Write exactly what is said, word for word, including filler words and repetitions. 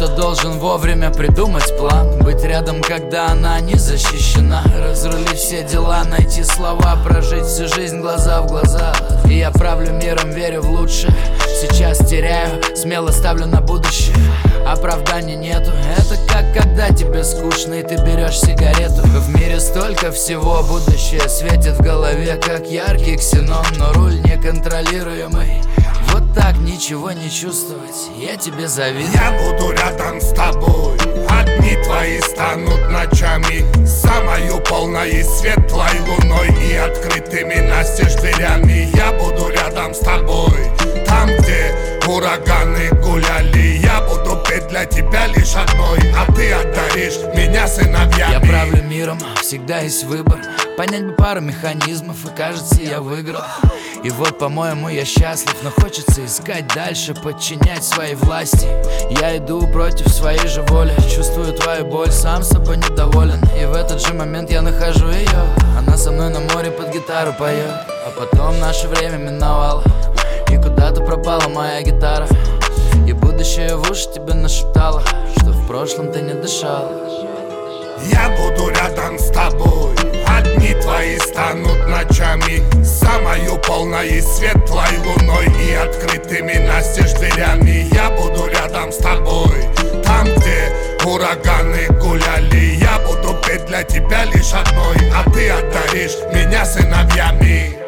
кто должен вовремя придумать план, быть рядом, когда она не защищена, разрулить все дела, найти слова, прожить всю жизнь глаза в глаза. И я правлю миром, верю в лучшее. Сейчас теряю, смело ставлю на будущее. Оправданий нету, это как когда тебе скучно и ты берешь сигарету. В мире столько всего, будущее светит в голове, как яркий ксенон, но руль неконтролируемый. Вот так ничего не чувствовать, я тебе завидую. Я буду рядом с тобой, одни твои станут ночами, самою полной светлой луной и открытыми настежь дверями. Я буду рядом с тобой, там, где ураганы гуляли. Я буду петь для тебя лишь одной, а ты одаришь меня сыновьями. Я правлю миром, всегда есть выбор. Понять бы пару механизмов, и кажется, я выиграл. И вот, по-моему, я счастлив, но хочется искать дальше, подчинять своей власти. Я иду против своей же воли, чувствую твою боль, сам собой недоволен. И в этот же момент я нахожу ее, она со мной на море под гитару поет. А потом наше время миновало, и куда-то пропала моя гитара. И будущее в уши тебе нашептало, что в прошлом ты не дышал. Я буду рядом с тобой, одни твои станут ночами, самою полной светлой луной и открытыми настежь дверями. Я буду рядом с тобой, там, где ураганы гуляли. Я буду петь для тебя лишь одной, а ты одаришь меня сыновьями.